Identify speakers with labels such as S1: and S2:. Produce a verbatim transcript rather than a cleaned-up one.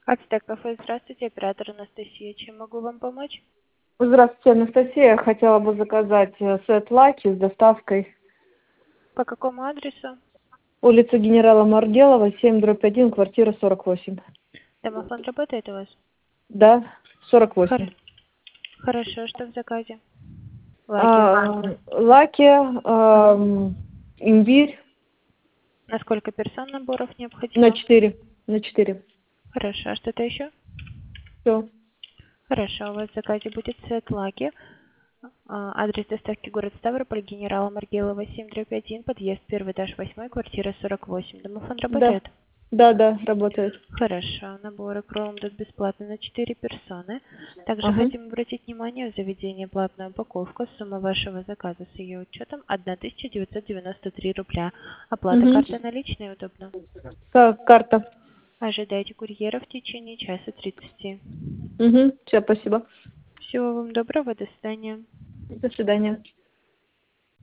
S1: Ацтек кафе, здравствуйте, оператор Анастасия. Чем могу вам помочь?
S2: Здравствуйте, Анастасия. Хотела бы заказать э, сет лаки с доставкой.
S1: По какому адресу?
S2: Улица генерала Маргелова, семь дробь один, квартира сорок восемь.
S1: Домофон работает у вас?
S2: Да, сорок восемь.
S1: Хор- Хорошо, что в заказе? Лаки.
S2: А, лаки, ам, имбирь
S1: На сколько персон наборов
S2: на
S1: необходимо?
S2: четыре. На четыре.
S1: Хорошо, а что-то еще?
S2: Все.
S1: Хорошо, у вас в заказе будет сет лаки. А, Адрес доставки город Ставрополь, генерала Маргелова, семь дробь один, подъезд первый этаж восьмой, квартира сорок восемь. Домофон
S2: Да.
S1: работает?
S2: Да, да, работает.
S1: Хорошо. Наборы кром идут бесплатно на четыре персоны. Также
S2: Ага.
S1: хотим обратить внимание, в заведении платная упаковка. Сумма вашего заказа с ее учетом тысяча девятьсот девяносто три рубля. Оплата
S2: Угу.
S1: картой наличной удобно.
S2: Карта.
S1: Ожидайте курьера в течение часа тридцати.
S2: Угу. Все, спасибо.
S1: Всего вам доброго, до свидания.
S2: До свидания.